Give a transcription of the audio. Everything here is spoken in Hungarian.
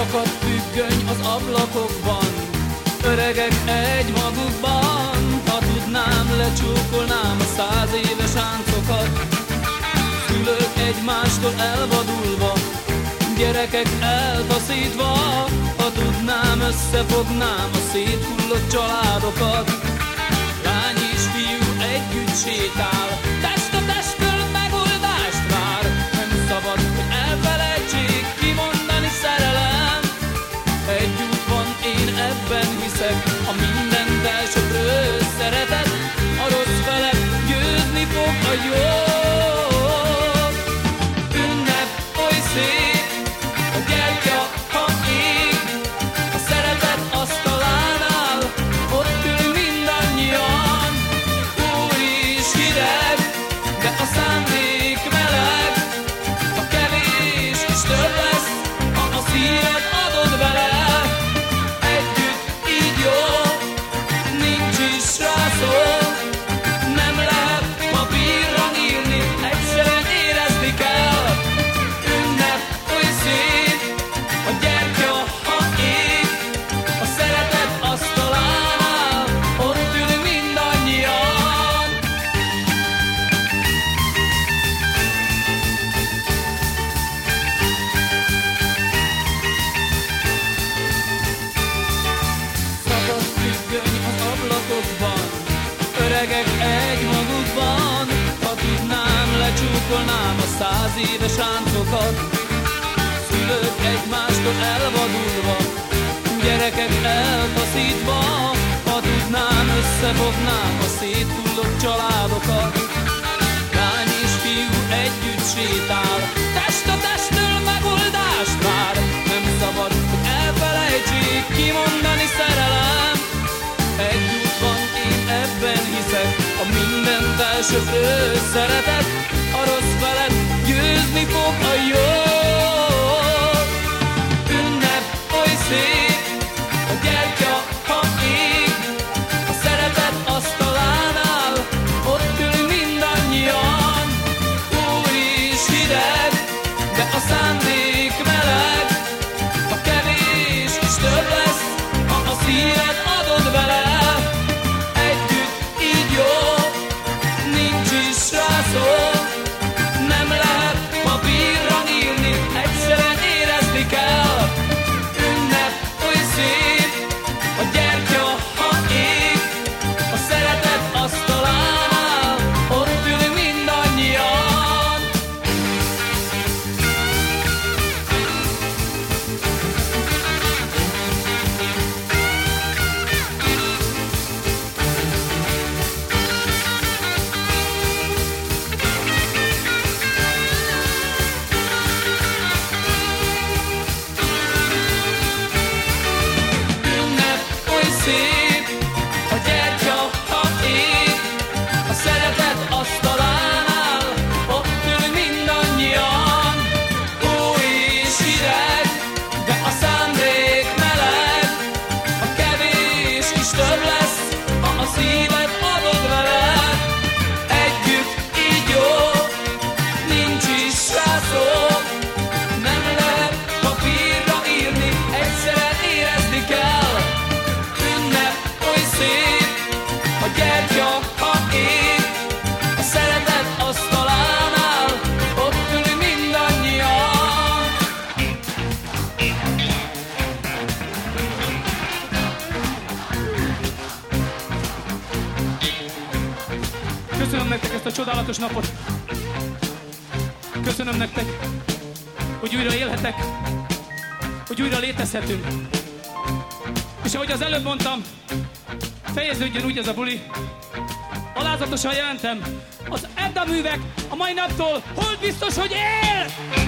Szakadt függöny az ablakokban, öregek egy magukban. Ha tudnám, lecsókolnám a 100 éves áncokat. Szülők egymástól elvadulva, gyerekek eltaszítva. Ha tudnám, összefognám a széthullott családokat. Lány és fiú együtt sétál, test a testtől megoldást vár. Nem szabad, hogy elfelejtsék kimondani szerelem. Egy út van, én ebben hiszek, a mindent elsöprő szeretet. A rossz felett győzni fog a jó. Ünnep oly szép, a gyertya, ha ég, a szeretet asztalánál ott ülünk mindannyian. Új és hideg, de a szándék meleg. A kevés is több lesz, ha a szíved adod vele. Együtt így jó, nincs is rá szó. Nem lehet papírra írni, egyszerűen érezni kell. Ünnep oly szép, a gyertya, ha ég, a szeretet asztalánál ott ülünk mindannyian. Szakadt függöny az ablakokban, öregek egy magukban. Ha tudnám, lecsókolnám a 100 éves áncokat. Szülők egymástól elvadulva, gyerekek eltaszítva. Ha tudnám, összefognám a széthullott családokat. Lány és fiú együtt sétál, test a testtől megoldást vár. Nem szabad, hogy elfelejtsék kimondani szerelem. Egy út van, én ebben hiszek, a mindent elsöprő szeretet. A rossz felett győzni fog a jó. Ünnep oly szép, a gyertya, ha ég, a szeretet asztalánál ott ülünk mindannyian. Új és hideg, de a szándék meleg. A kevés is több lesz, ha a szíved adod vele. Együtt így jó, nincs is rá szó. Nem lehet papírra írni, egyszerűen érezni kell. Ünnep oly szép, a gyertya, ha ég, a szeretet asztalánál ott ülünk mindannyian. Ünnep oly szép, a gyertya, ha ég, a szeretet asztalánál ott ülünk mindannyian. Új és hideg, de a szándék meleg. A kevés is több lesz, ha a szíved adod vele. Együtt így jó, nincs is rá szó. Nem lehet papírra írni, egyszerűen érezni kell. Ünnep oly szép, a gyertya, ha ég, a szeretet asztalánál ott ülünk mindannyian. Köszönöm nektek ezt a csodálatos napot. Köszönöm nektek, hogy újra élhetek, hogy újra létezhetünk. És ahogy az előbb mondtam, fejeződjön úgy ez a buli. Alázatosan jelentem, az Edda művek a mai naptól hold biztos, hogy él!